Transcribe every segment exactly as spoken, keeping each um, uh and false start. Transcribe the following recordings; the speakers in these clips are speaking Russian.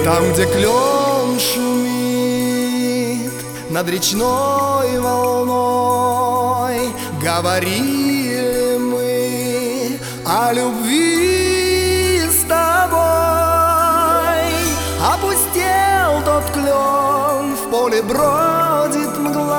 Там, где клен шумит над речной волной, говорили мы о любви с тобой. Опустел тот клен, в поле бродит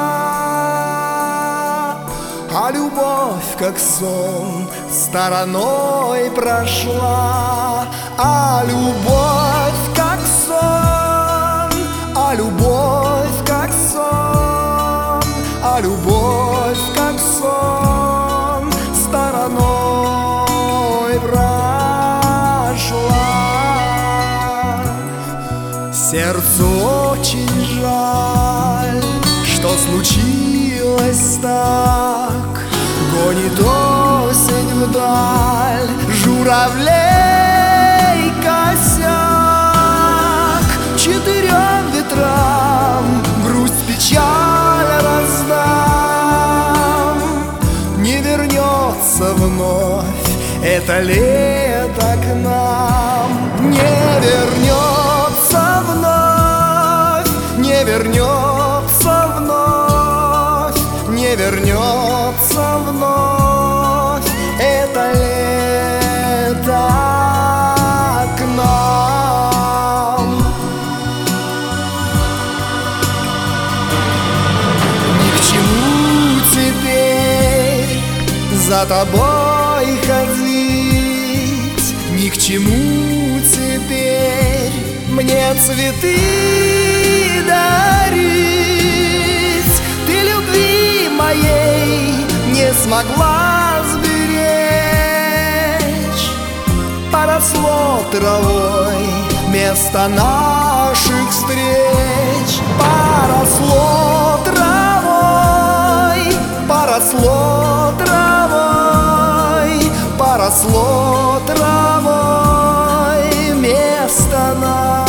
мгла, а любовь, как сон, стороной прошла. А любовь, как сон, а любовь, как сон, а любовь, как сон, стороной прошла. Сердцу очень жаль, что случилось так. Гонит осень вдаль журавлей косяк. Четырем ветрам грусть, печаль раздам. Не вернется вновь это лето к нам. Не вернется вновь, не вернется вновь, не вернется вновь это лето к нам. Ни к чему теперь за тобой ходить, ни к чему теперь мне цветы дарить. Ты любви моей не смогла сберечь. Поросло травой место наших встреч. Поросло травой, поросло травой, поросло травой место наших